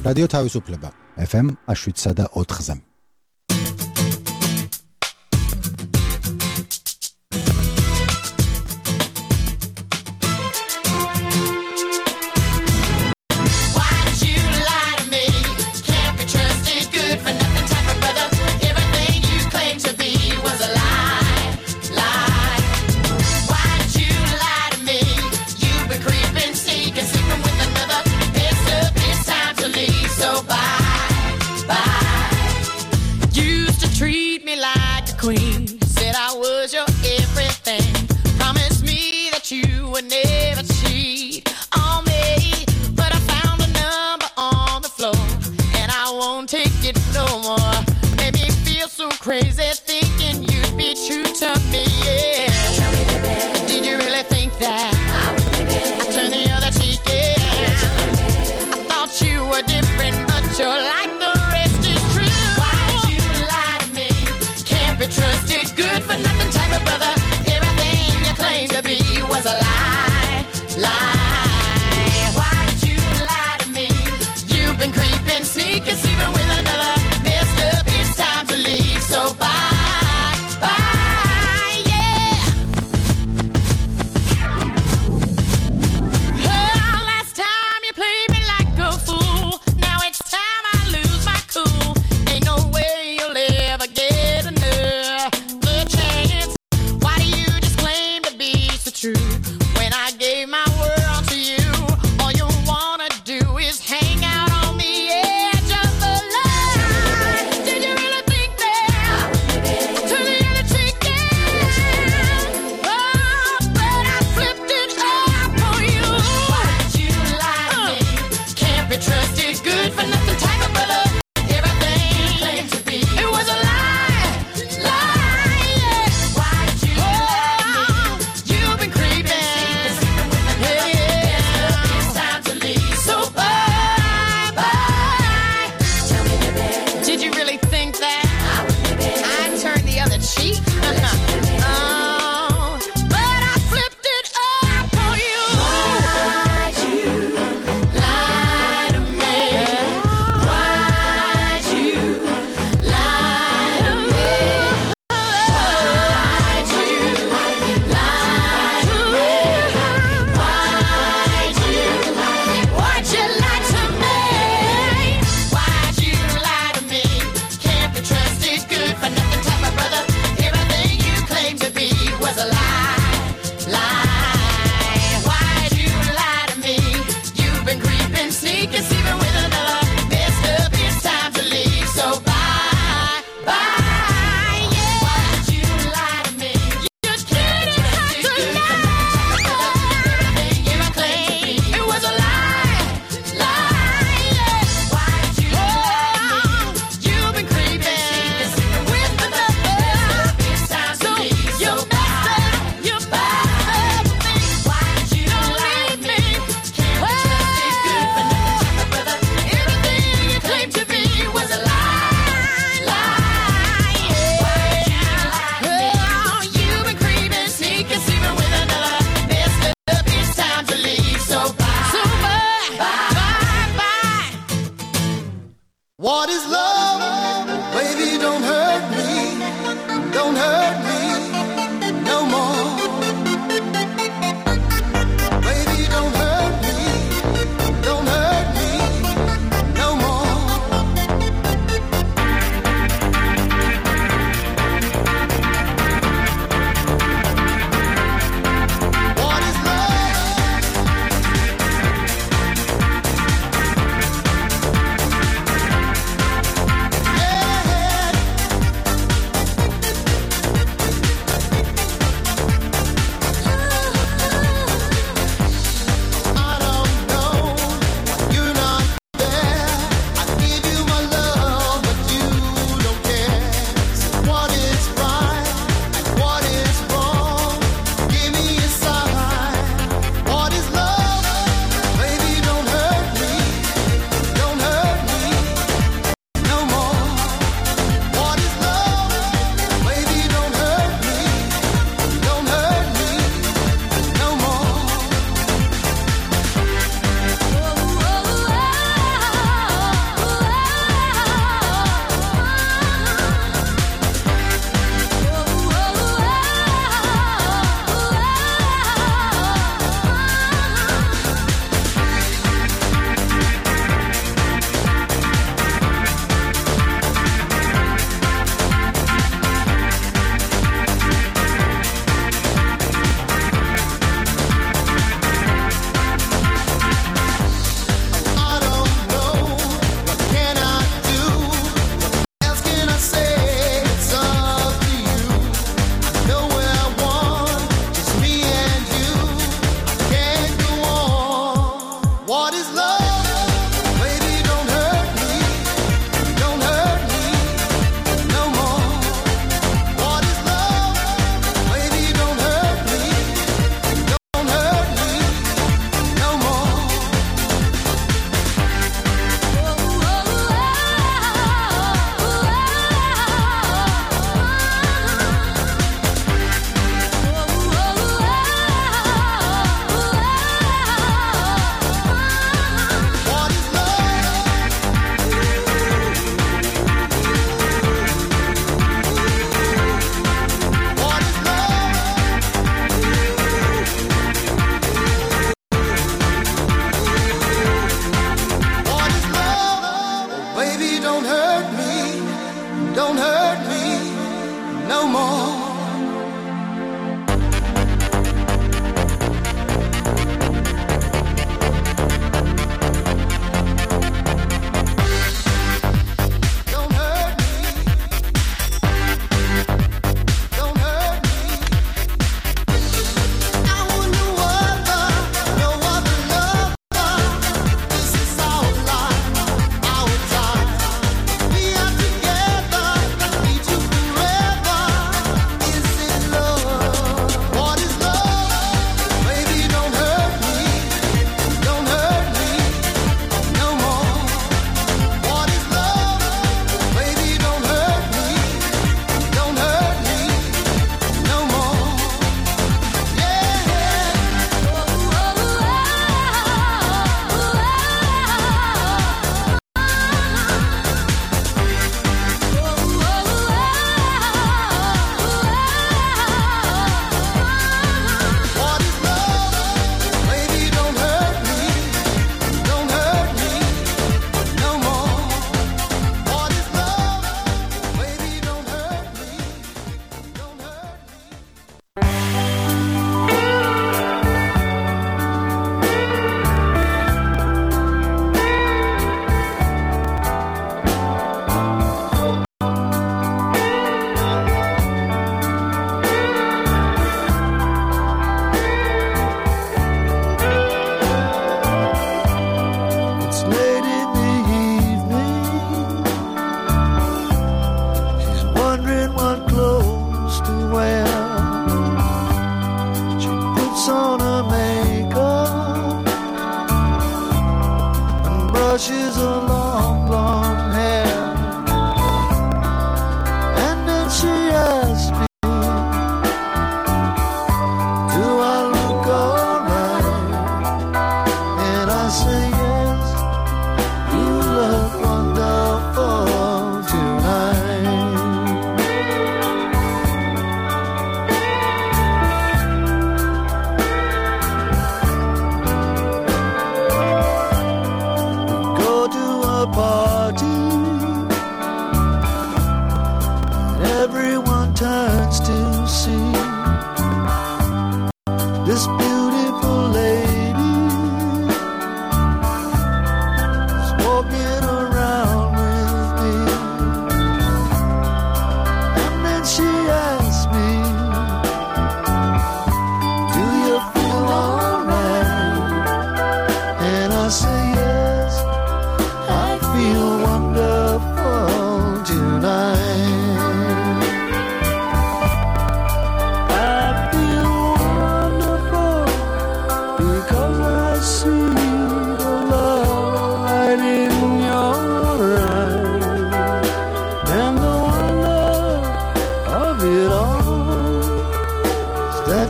რადიო თავისუფლება FM 107.4-ზე.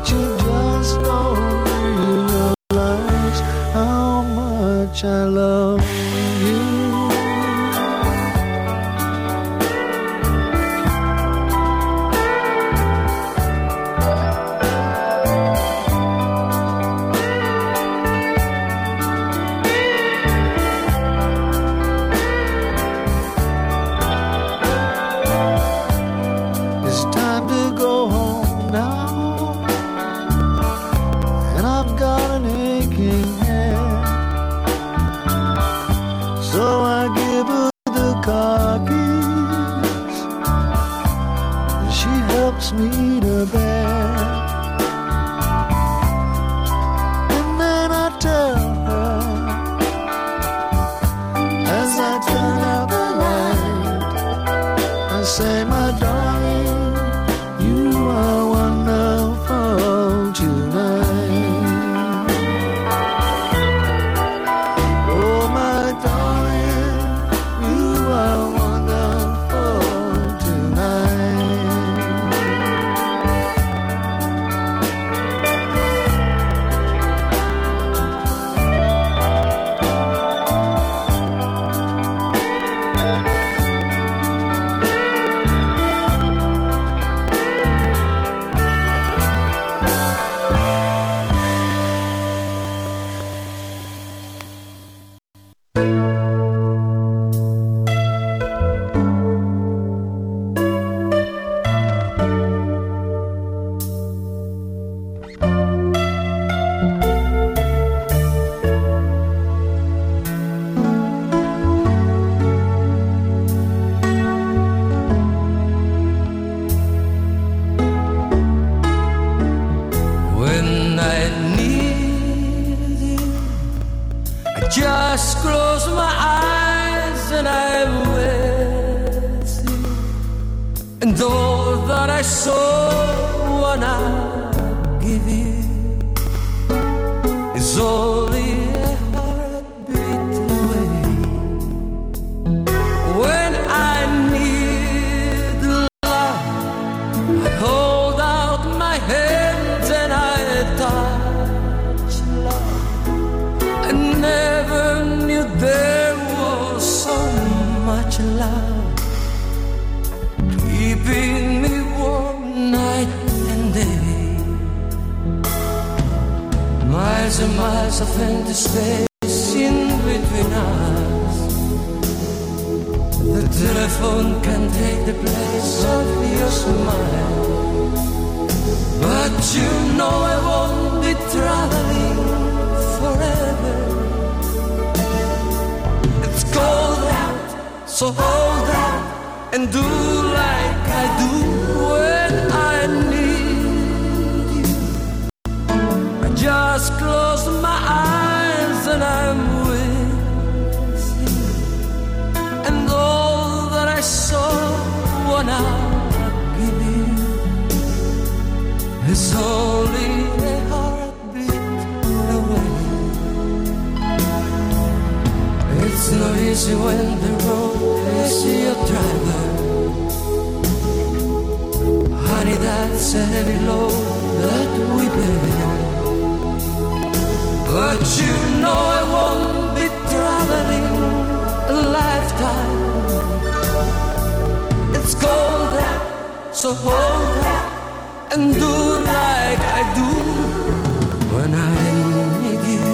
you just don't realize how much I love you. It's time to go home now, and I've got an aching head. So I give her the car keys, and she helps me to bed. And then I tell her, as I turn out the light, I say, my darling, you are wonderful tonight. Oh, my darling, you are wonderful tonight. When I need you, I just close my eyes and I'm with you. And all that I saw when I give you is only a heartbeat away. When I need love, I hold out my hands and I touch love. I never knew there was so much love, keeping me warm night and day. Miles and miles of empty space in between us. The telephone can take the place of your smile, but you know I won't be traveling forever. It's cold out, so hold out and do like I do when I need you. I just close my eyes and I'm with you. And all that I saw when I give you is only a heartbeat away. It's not easy when the road is your driver. Honey, that's a heavy load that we bear. But you know I won't be traveling a lifetime. It's cold out, so hold out and do like I do when I need you.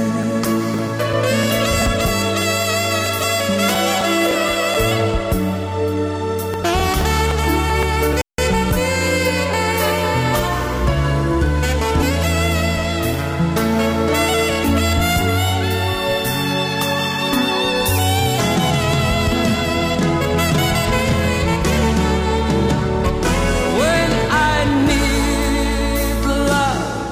When I need love,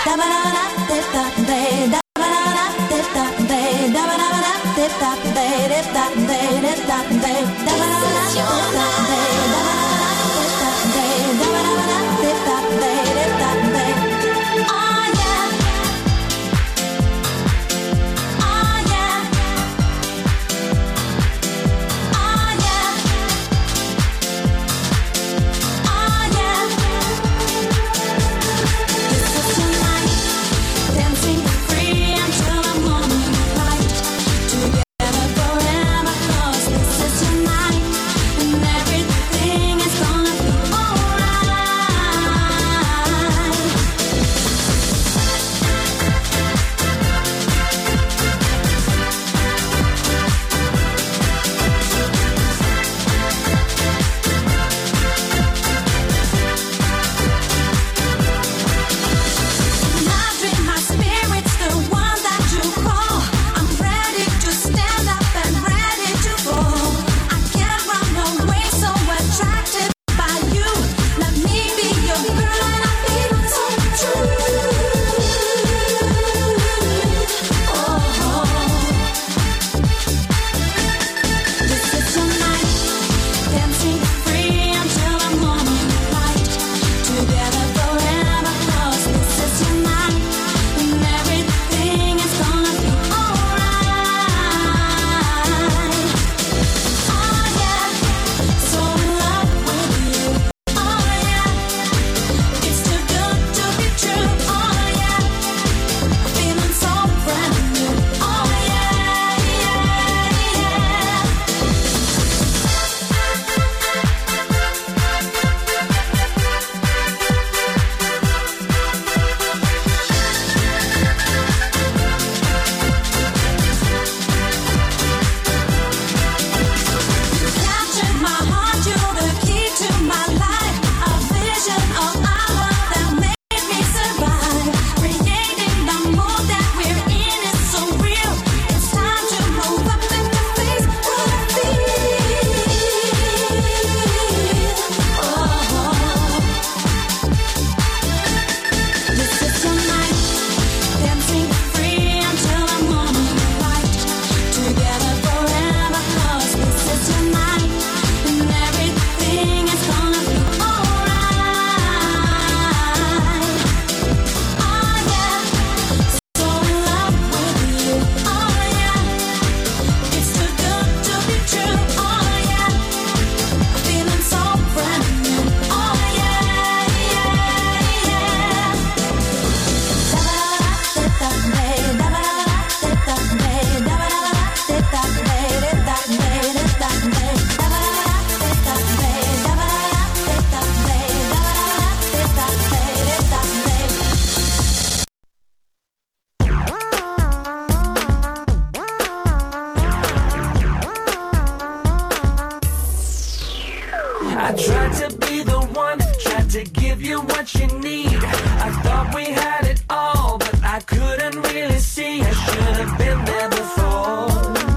I tried to be the one, tried to give you what you need. I thought we had it all, but I couldn't really see. I should have been there before.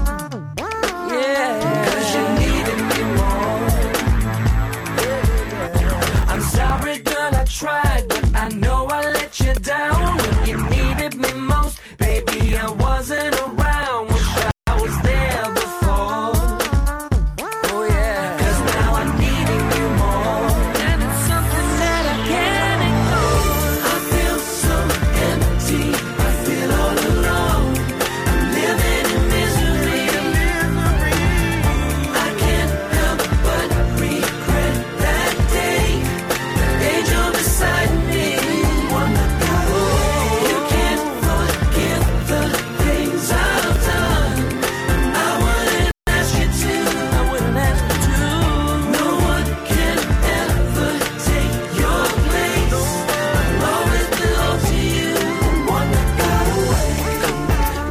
Yeah, 'cause you needed me more. I'm sorry, girl, I tried, but I know I let you down. When you needed me most, baby, I wasn't around. Wish I was there before. Oh yeah, 'cause now I'm needing you more, and it's something that I can't ignore. I feel so empty, I feel all alone. I'm living in misery. I can't help but regret that day. The angel beside me, one that got away. You can't forgive the things I've done. I wouldn't ask you to. I wouldn't ask you to. No one can ever take your place. I'll always belong to you. One that got away. Come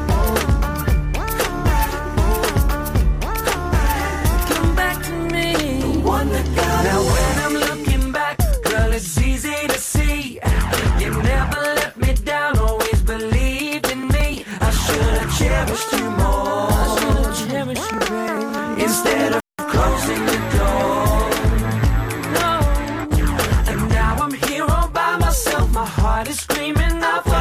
back to me. One that got away. Now when I'm looking back, girl, it's easy to see. You never let me down, always believed in me. I should have cherished you more. I should have cherished you, babe. Instead of closing the door. No. And now I'm here all by myself. My heart is screaming out for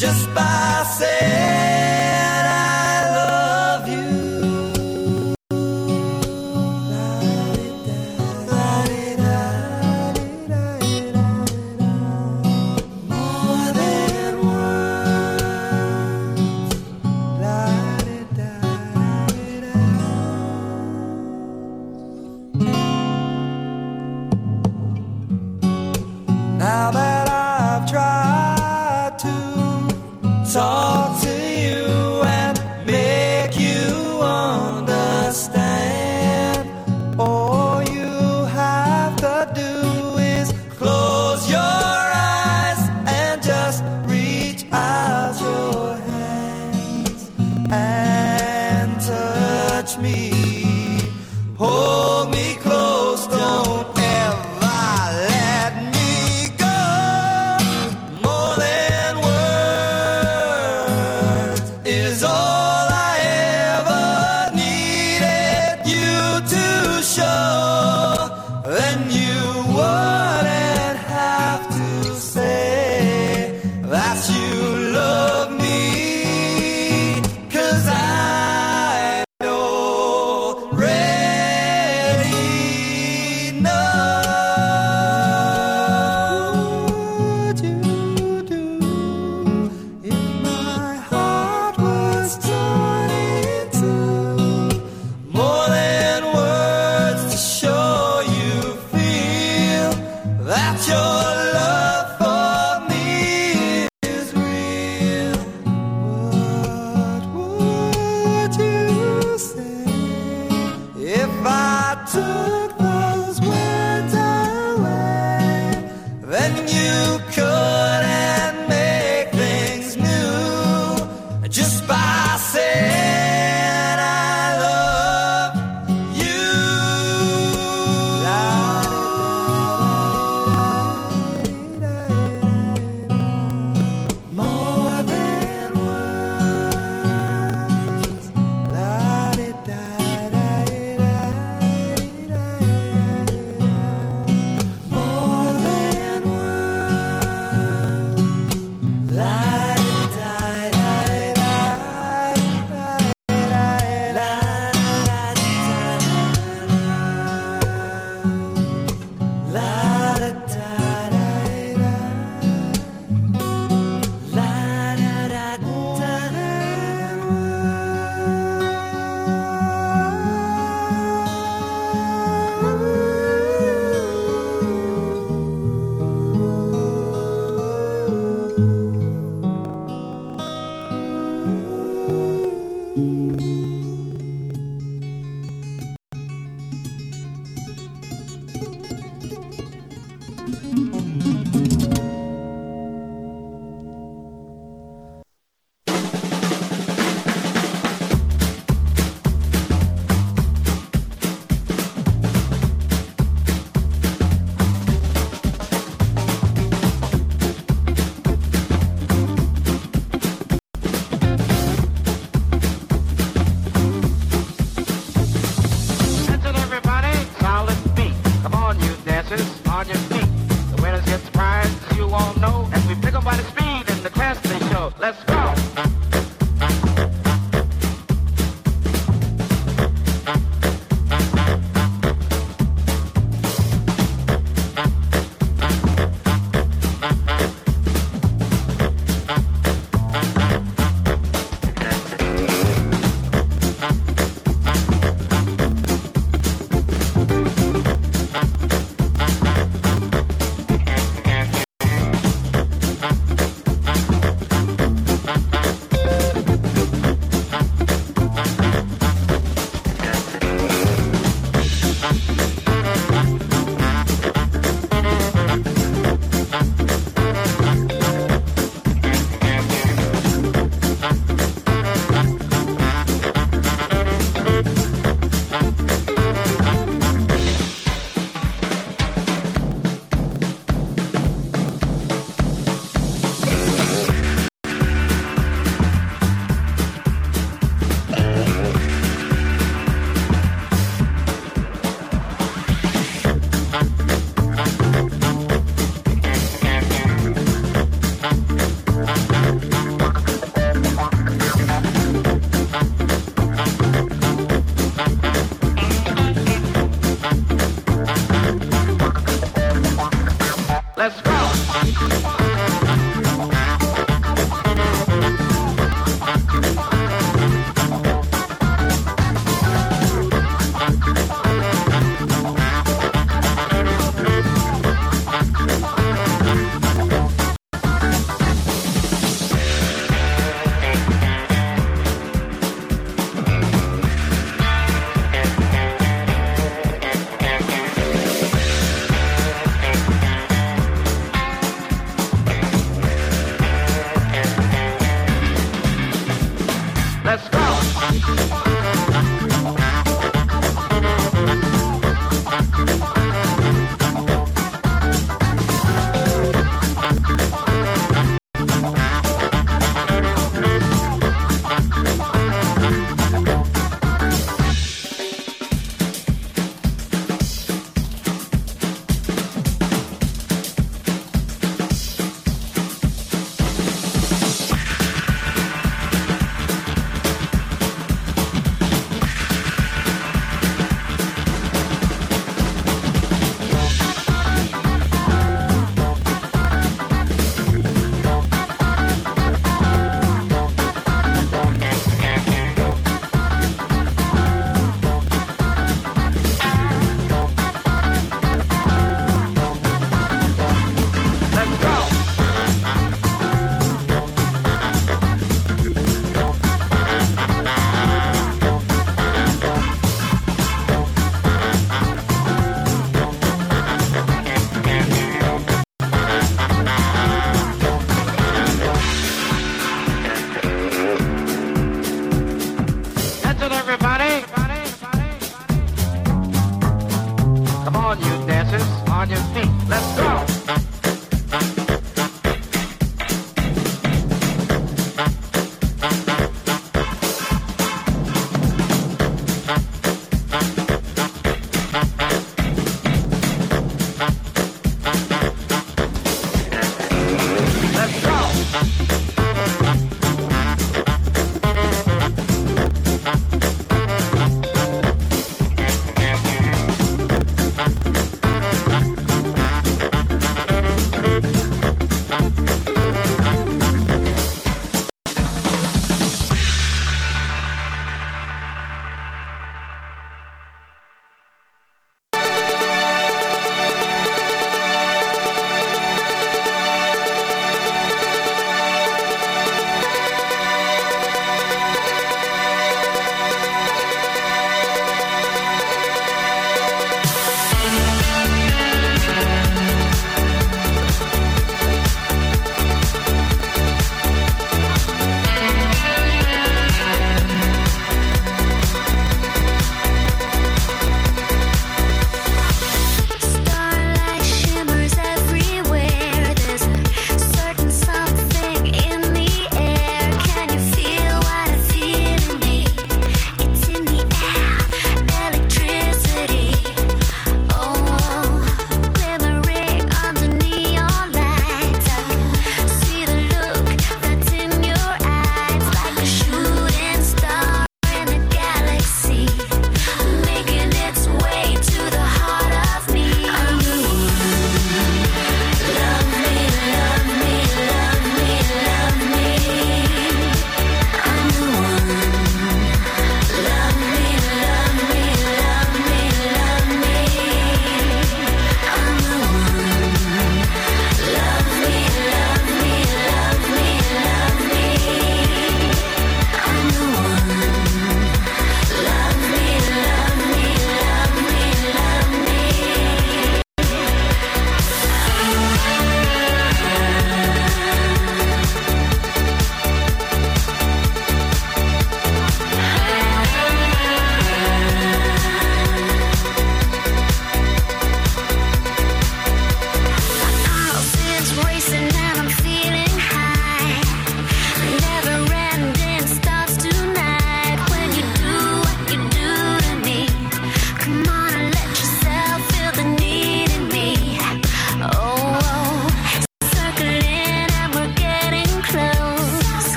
just by saying I love you. More than now that I've tried to talk to you and make you understand, all you have to do is close your eyes and just reach out your hands and touch me. Hold me close, don't ever let me go. More than words is all I ever needed you to show. Then you wouldn't have to say that you love me, 'cause I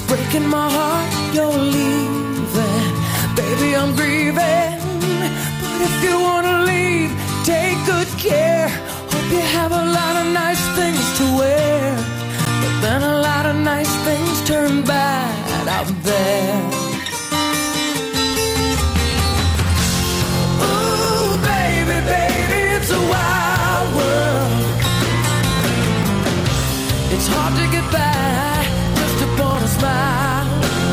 breaking my heart, you're leaving. Baby, I'm grieving. But if you wanna leave, take good care. Hope you have a lot of nice things to wear. But then a lot of nice things turn bad out there. Ooh, baby, baby, it's a wild world. It's hard to get by just upon a smile.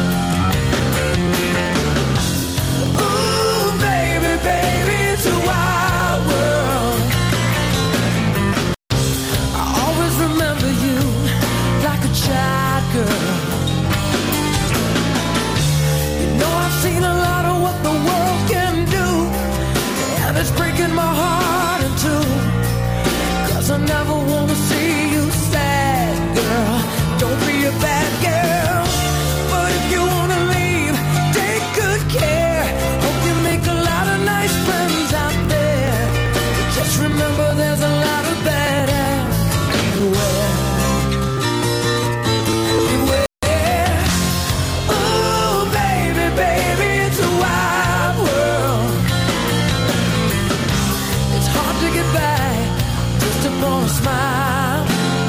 Ooh, baby, baby, it's a wild world. I always remember you like a child girl. You know I've seen a lot of what the world can do, and it's breaking my heart in two. 'Cause I never wanna see you sad, girl. Don't be a bad girl. But if you wanna leave, take good care. Hope you make a lot of nice friends out there. But just remember there's a lot of bad ass everywhere. Beware. Ooh, baby, baby, it's a wild world. It's hard to get by just upon a smile.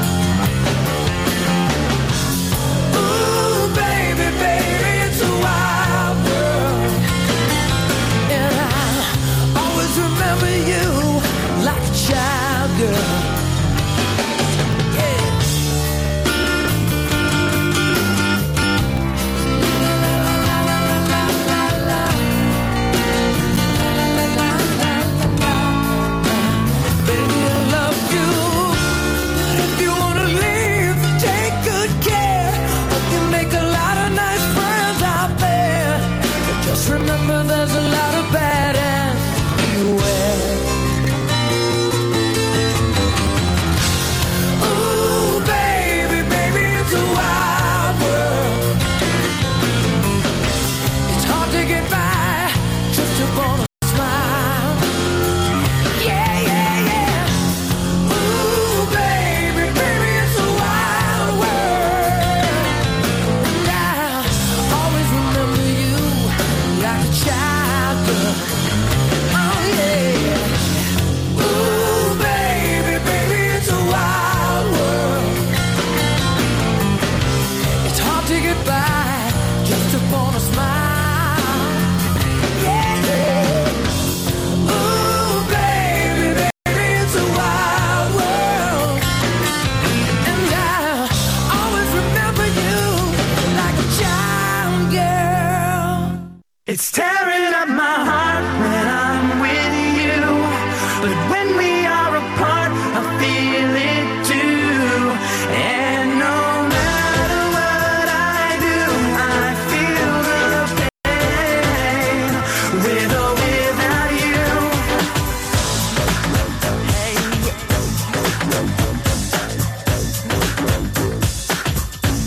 Ooh, baby, baby, it's a wild world. And I always remember you like a child girl. Yeah. Baby, I love you. But if you wanna leave, take good care. Hope you make a lot of nice friends out there. But just remember there's a lot of bad ass everywhere. Ooh, baby, baby, it's a wild world. It's hard to get by just upon a smile. Yeah, yeah, yeah. Ooh, baby, baby, it's a wild world. And I always remember you like a child girl. Oh, yeah. Ooh, baby, baby, it's a wild world. It's hard to get by just upon a smile. Yeah, yeah. Ooh, baby, baby, it's a wild world. And I always remember you like a child girl. It's tearing up my heart when I'm with you, but when we are apart, I feel it too. And no matter what I do, I feel the pain, with or without you.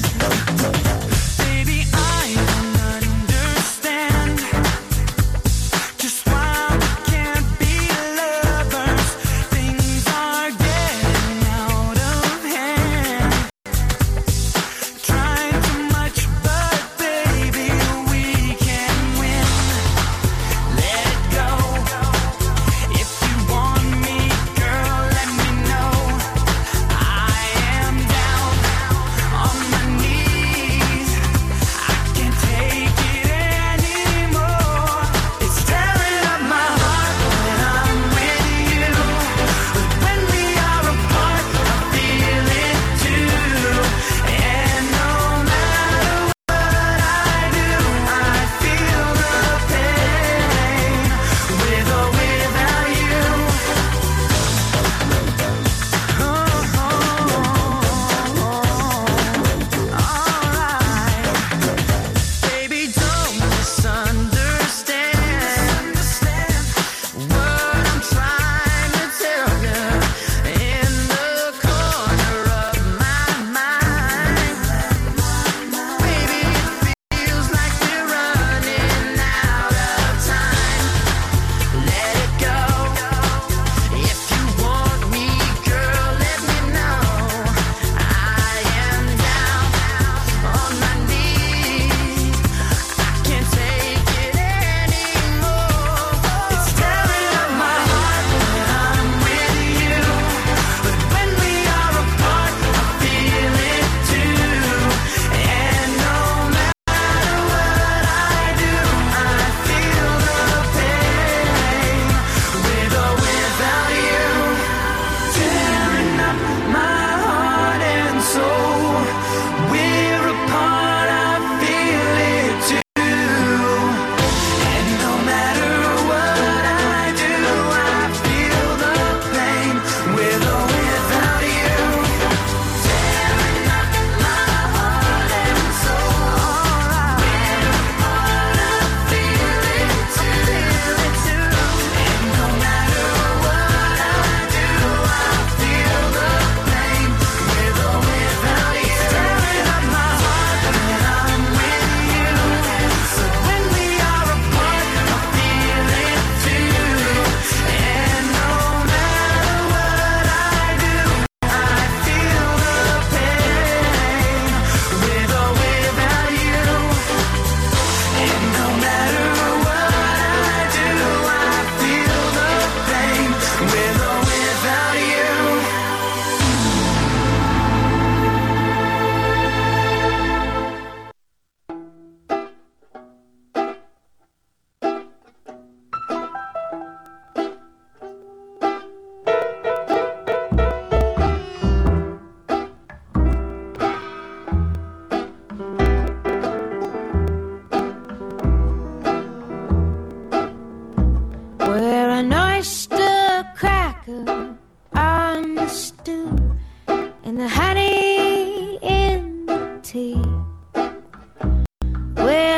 Baby, I don't understand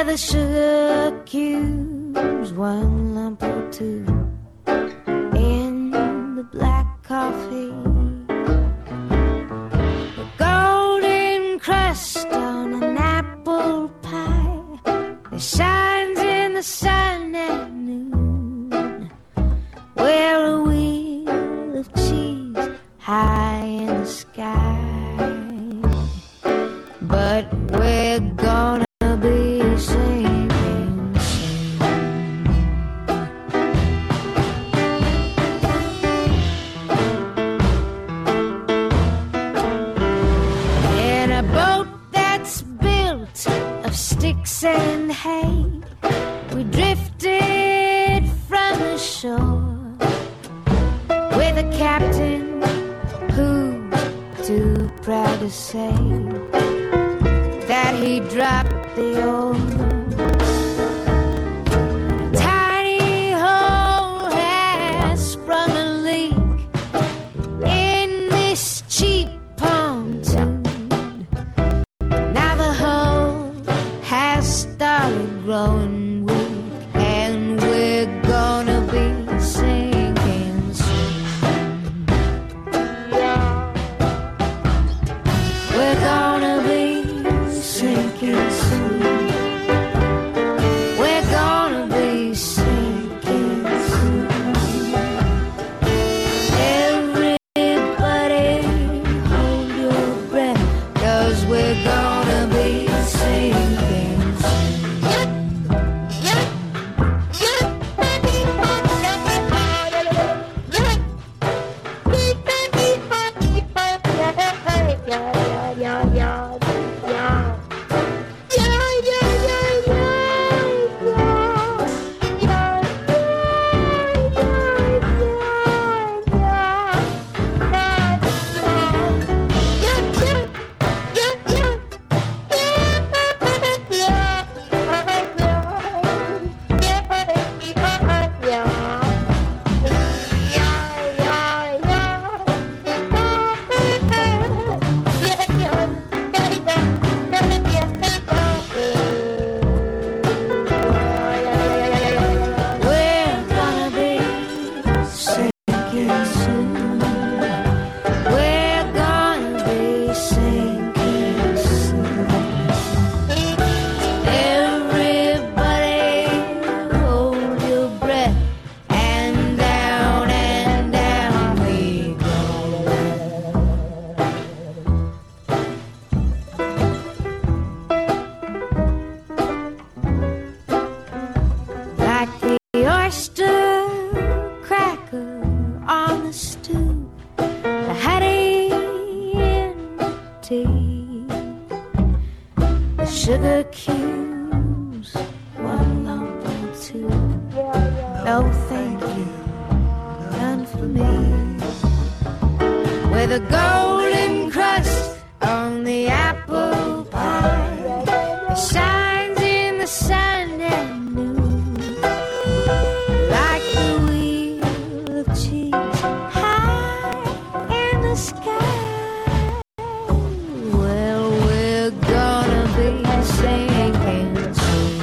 where the sugar cubes, one lump or two, in the black coffee, the golden crust on an apple pie that shines in the sun at noon, where a wheel of cheese high in the sky. But we're gonna be singing soon. In a boat that's built of sticks and hay, we drifted from the shore with a captain who's too proud to say that he dropped the oars. A tiny hole has sprung a leak in this cheap pontoon. Now the hole has started growing weak, and we're gonna be sinking soon. We're gonna be sinking soon. We're gonna be sinking soon. Everybody hold your breath, 'cause we're gonna be sinking soon. Sugar cubes, one lump or two. No thank you, none for me. With a golden crust on the apple pie that shines in the sun at noon, like the wheel of cheese high in the sky. Well, we're gonna be sinking soon.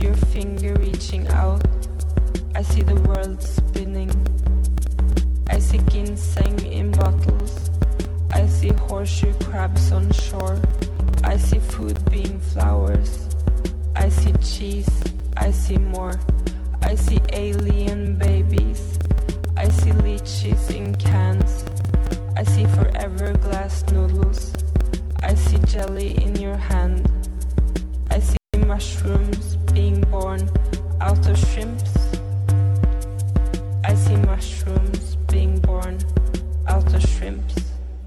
your finger reaching out. I see the world spinning. I see ginseng in bottles. I see horseshoe crabs on shore. I see food being flowers. I see cheese. I see more. I see alien babies. I see lychees in cans. I see forever glass noodles. I see jelly in your hand. I see mushrooms being born out of shrimps. I see mushrooms being born out of shrimps.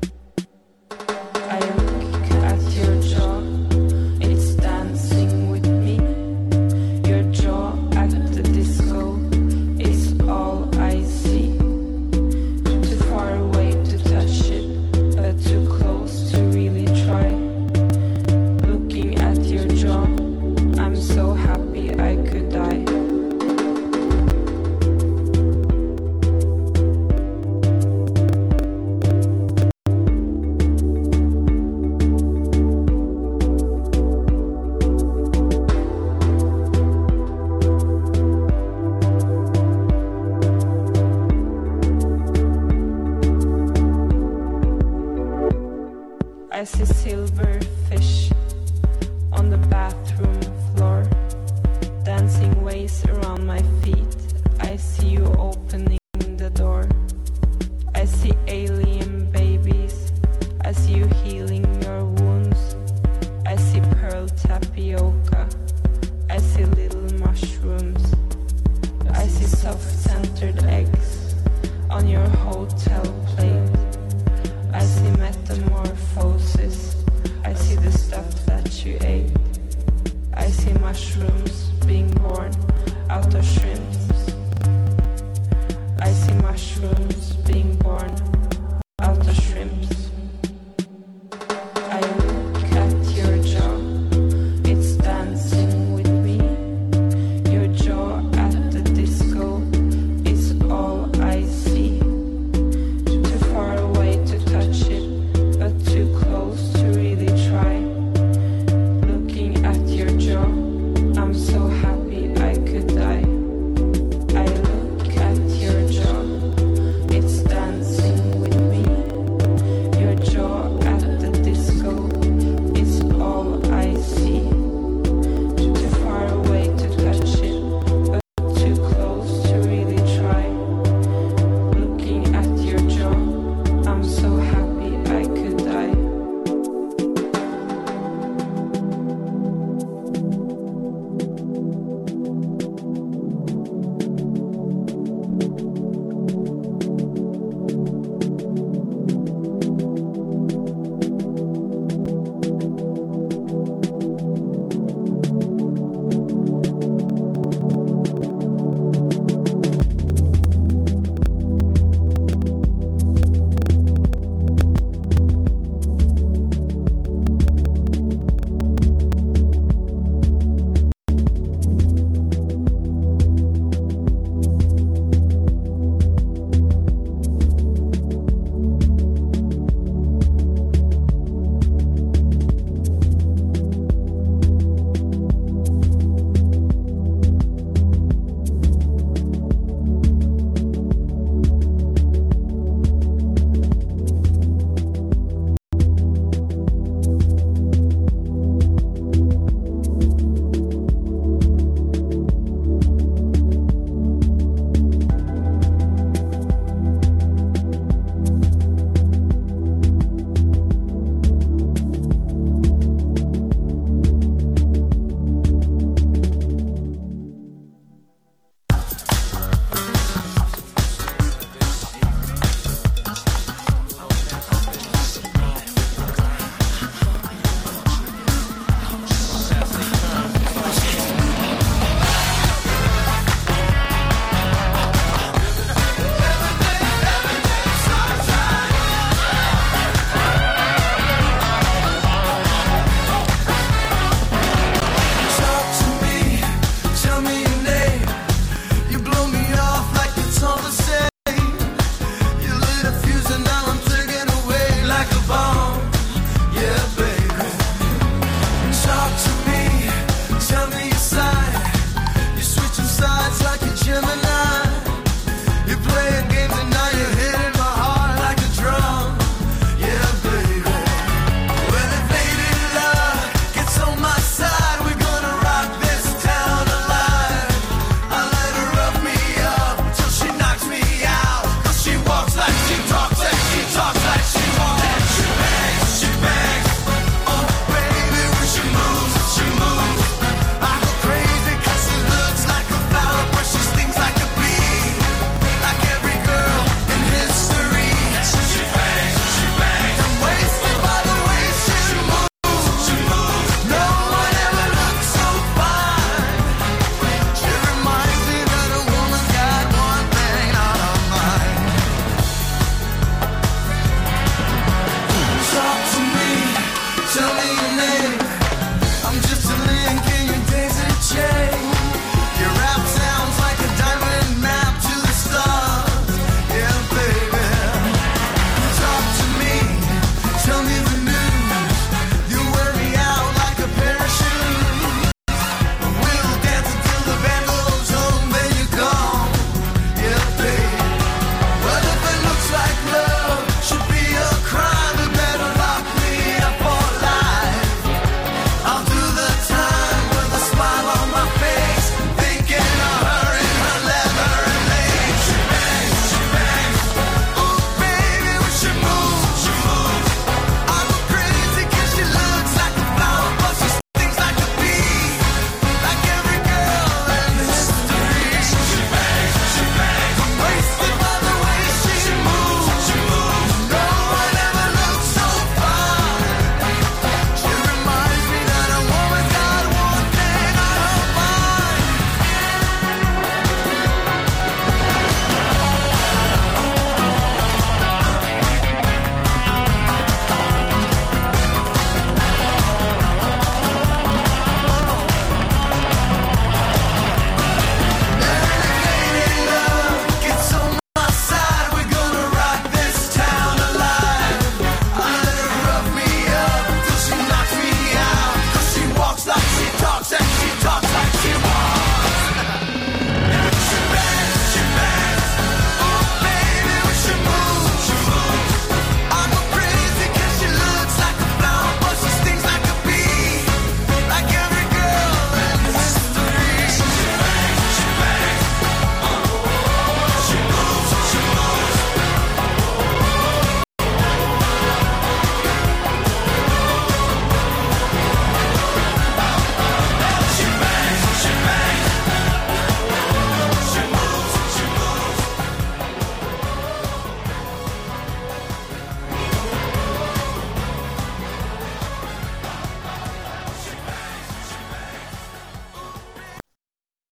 I look at your jaw, it's dancing with me. Your jaw at the disco is all I see. Too far away to touch it, but too close to really try. Looking at your jaw, I'm so happy I could die.